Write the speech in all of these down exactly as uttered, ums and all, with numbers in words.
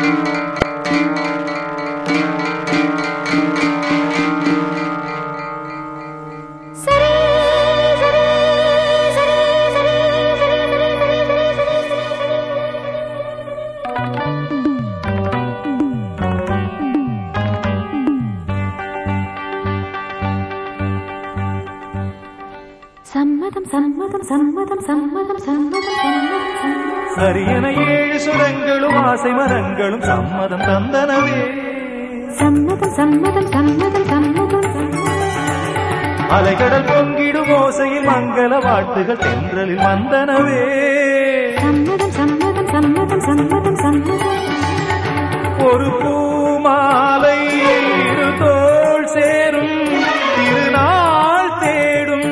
சம்மதம் சம்மதம் சம்மதம் சம்மதம் சம்மதம் சரியன ஏழு சுரங்களும் ஆசை மரங்களும் சம்மதம் தந்தனவே. சம்மதம் சம்மதம் சம்மதம் சம்மதம் அலைகடல் பொங்கிடும் ஓசையில் மங்கள வாழ்த்துகள் தென்றலில் வந்தனவே. சம்மதம் சம்மதம் சம்மதம் சம்மதம் சம்மதம் ஒரு பூமாலை இரு தோள் சேரும் திருநாள் தேடும்.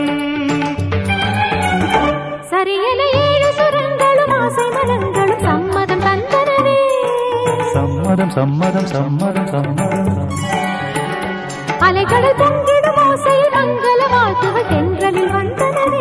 சரியன ஏழு சுரங்களும் ஆசை மரங்களும் சம்மதம் தந்தனவே. சம்மதம் சம்மதம் சம்மதம் சம்மதம் அலைகடல் பொங்கிடும் ஓசையில் மங்கள வாழ்த்துகள் தென்றலில் வந்தனவே.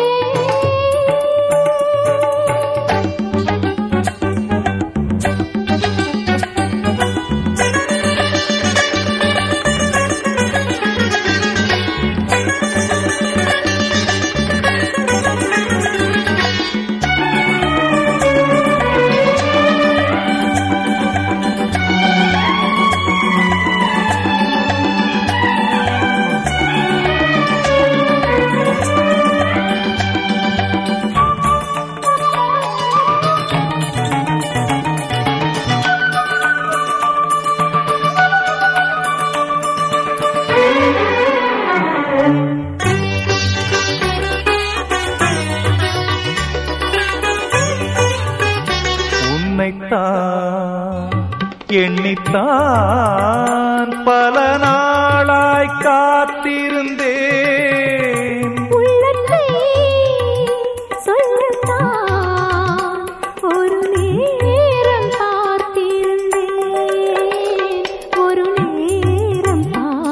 எண்ணித்தான் பல நாளாய் காத்திருந்தேன். உள்ளத்தை சொல்லத்தான் ஒரு நேரம் பார்த்திருந்தேன், ஒரு நேரம்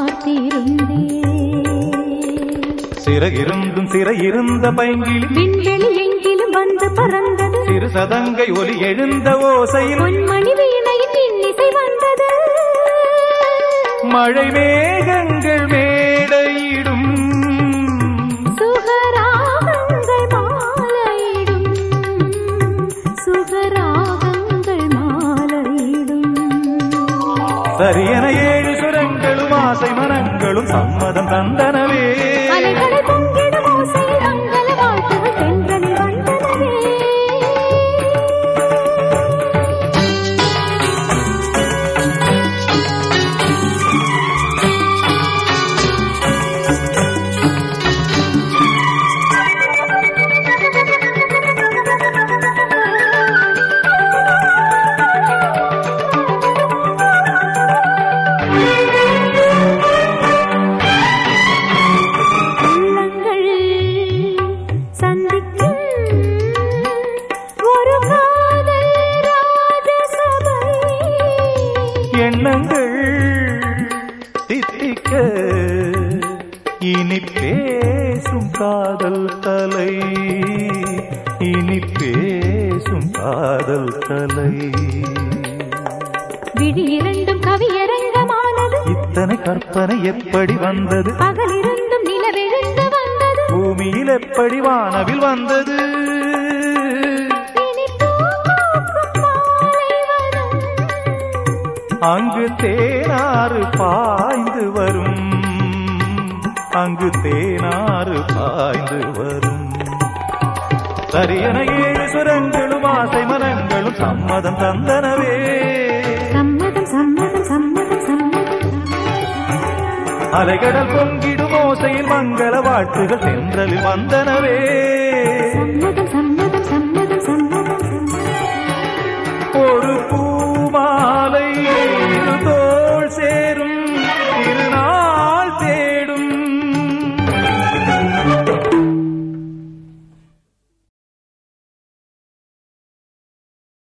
பார்த்திருந்தேன். சிறகிருந்தும் சிறையிருந்த பைங்கில் விண்வெளி எங்கிலும் வந்து பறந்தது. சிறு சதங்கை ஒலி எழுந்த ஓசையில் பொன்மணி வீணையின் இன்னிசை வந்தது. மழை மேகங்கள் மேடையிடும் சுகராகங்கள் மாலையிடும், சுகராகங்கள் மாலையிடும். சரியன ஏழு சுரங்களும் ஆசை மரங்களும் சம்மதம் தந்தனவே. அலைகளை பொங்கிடும் ஓசையில் மங்கள வாழ்த்துகள் தென்றலில் வந்தனவே. எண்ணங்கள் தித்திக்க இனி பேசும் காதல் தலை, இனி பேசும் காதல் தலை. விழி இரண்டும் கவியரங்கமானது. இத்தனை கற்பனை எப்படி வந்தது? பகலிருந்தும் நிலவெழுந்து வந்தது. பூமியில் எப்படி வானவில் வந்தது? அங்கு தேனாறு பாய்ந்து வரும், அங்கு தேனாறு பாய்ந்து வரும். சரியன ஏழு சுரங்களும் ஆசை மரங்களும் சம்மதம் தந்தனவே. சம்மதம் சம்மதம் சம்மதம் சம்மதம் அலைகடல் பொங்கிடும் ஓசையில் மங்கள வாழ்த்துகள் தென்றலில் வந்தனவே. சம்மதம்